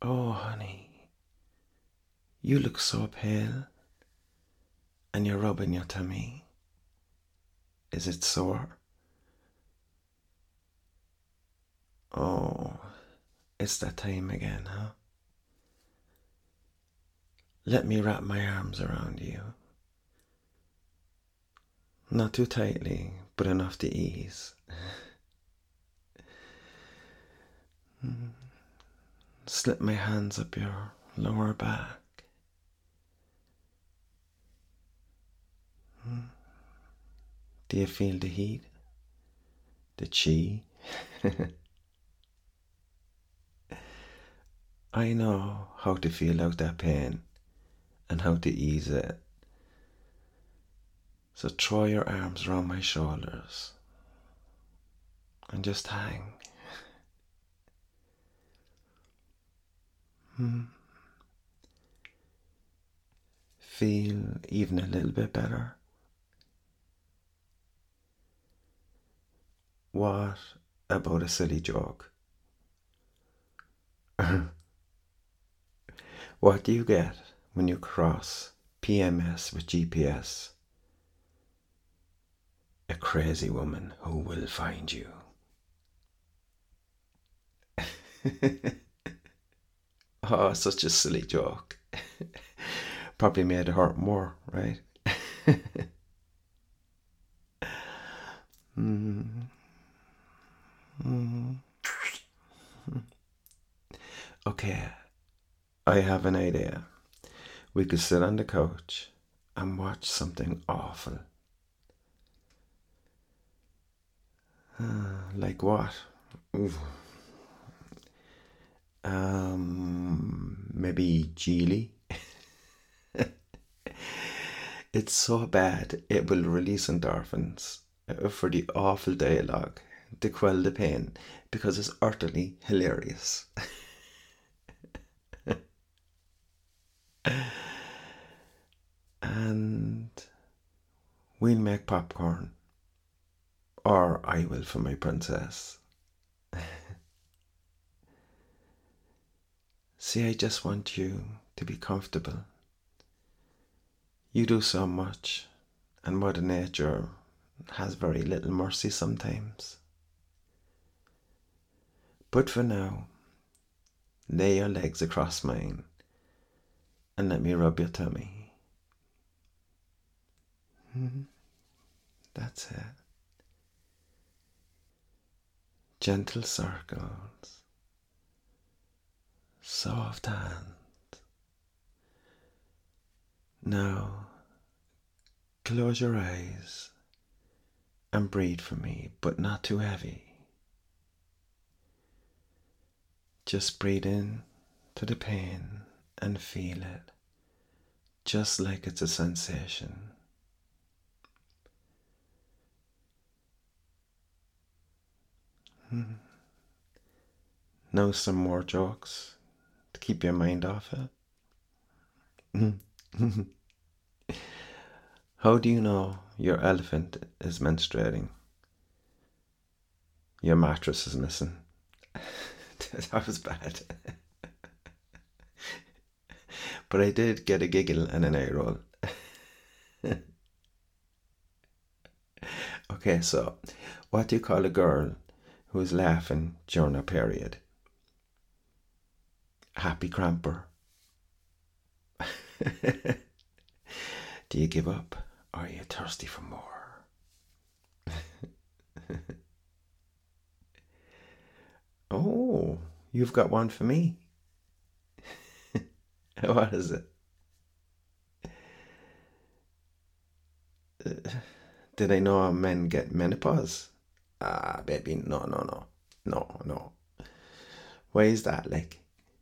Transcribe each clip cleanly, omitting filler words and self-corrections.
Oh, honey, you look so pale and you're rubbing your tummy. Is it sore? Oh, it's that time again, huh? Let me wrap my arms around you. Not too tightly, but enough to ease. Slip my hands up your lower back. Do you feel the heat? The chi? I know how to feel out that pain and how to ease it. So throw your arms around my shoulders and just hang. Feel even a little bit better. What about a silly joke? What do you get when you cross PMS with GPS? A crazy woman who will find you. Oh, such a silly joke. Probably made it hurt more, right? mm. Mm. Okay, I have an idea. We could sit on the couch and watch something awful. Like what? Ooh. Maybe Geely. It's so bad it will release endorphins for the awful dialogue to quell the pain because it's utterly hilarious. And we'll make popcorn. Or I will for my princess. See, I just want you to be comfortable. You do so much, and Mother Nature has very little mercy sometimes. But for now, lay your legs across mine and let me rub your tummy. That's it. Gentle circles, soft hands. Now, close your eyes and breathe for me, but not too heavy. Just breathe in to the pain and feel it, just like it's a sensation. Now some more jokes to keep your mind off it. How do you know your elephant is menstruating? Your mattress is missing. That was bad. But I did get a giggle and an eye roll. Okay, so what do you call a girl who is laughing during her period? Happy cramper. Do you give up or are you thirsty for more? Oh, you've got one for me. What is it? Did I know men get menopause? Ah, baby, no, no, no. No, no. Why is that like?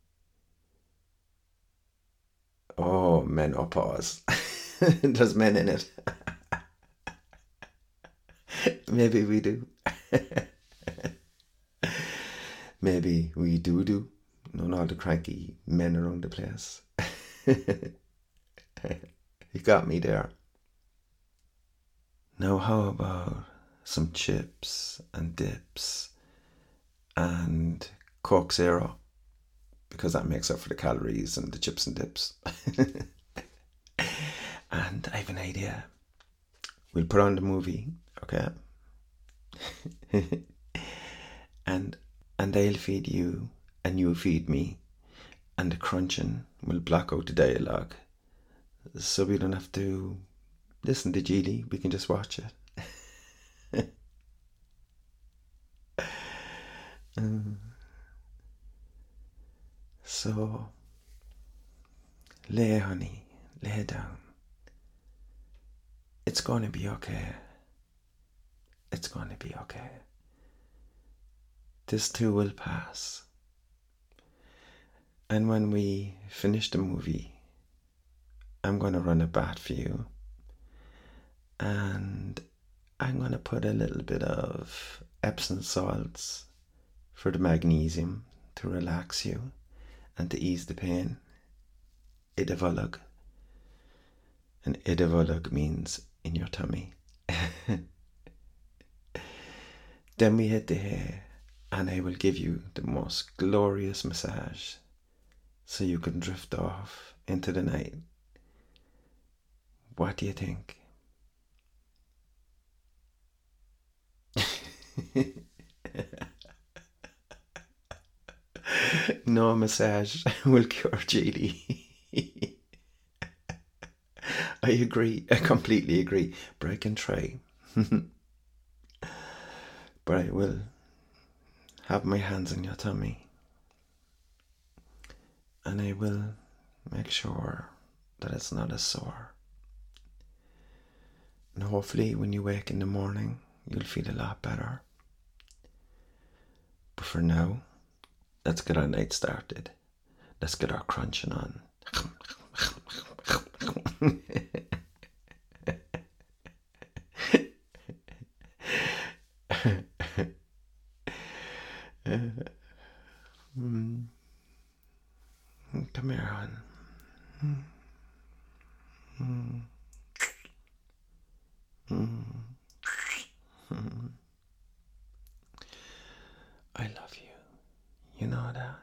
Oh, menopause. There's men in it. Maybe we do. Maybe we do. Not all the cranky men around the place. You got me there. Now, how about some chips and dips and Coke Zero? because that makes up for the calories and the chips and dips. And I have an idea. We'll put on the movie, okay? and they'll feed you and you'll feed me, and the crunching will block out the dialogue. So we don't have to listen to Geely, we can just watch it. So, lay, honey, lay down. It's going to be okay. It's going to be okay. This too will pass. And when we finish the movie, I'm going to run a bath for you. And I'm going to put a little bit of Epsom salts for the magnesium to relax you and to ease the pain. Idivolug. And idivolug means in your tummy. Then we hit the hair, and I will give you the most glorious massage so you can drift off into the night. What do you think? No massage will cure GD. I agree. I completely agree. But I can try. But I will have my hands on your tummy. And I will make sure that it's not as sore. And hopefully when you wake in the morning, you'll feel a lot better. But for now, let's get our night started. Let's get our crunching on. Come here, hon. I love you. You know that.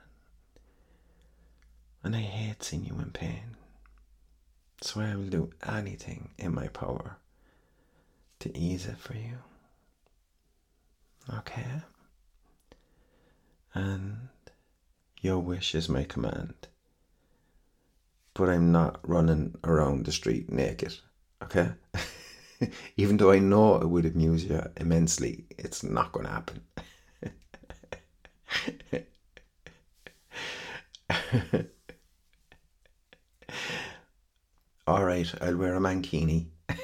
And I hate seeing you in pain. So I will do anything in my power to ease it for you. Okay? And your wish is my command. But I'm not running around the street naked. Okay? Even though I know it would amuse you immensely, it's not going to happen. Alright, I'll wear a mankini.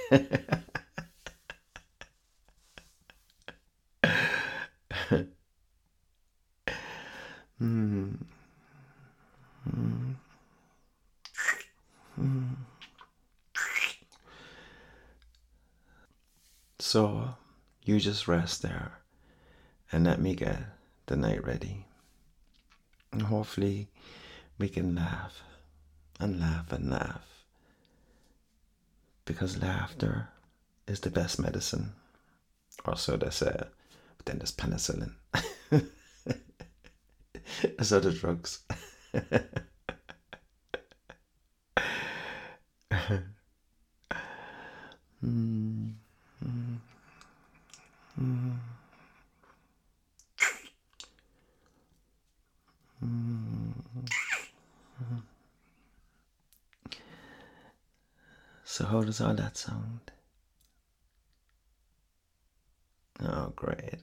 So, you just rest there and let me get the night ready. And hopefully we can laugh and laugh and laugh. Because laughter is the best medicine. Or so they say. But then there's penicillin. There's other drugs. So how does all that sound? Oh, great.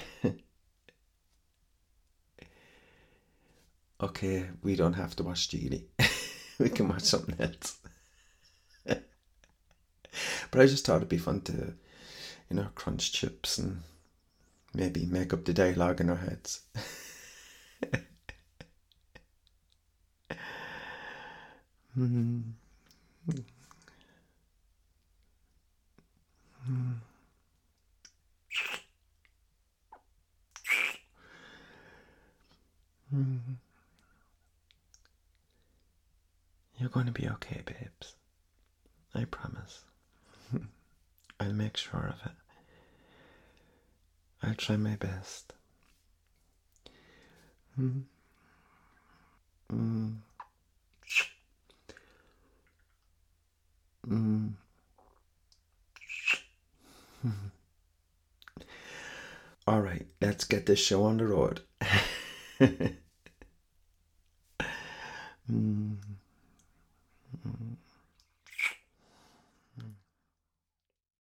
Okay, we don't have to watch Geely. We can watch something else. But I just thought it'd be fun to, crunch chips and maybe make up the dialogue in our heads. You're going to be okay, babes. I promise. I'll make sure of it. I'll try my best. Mm. Mm. All right, let's get this show on the road. Mm.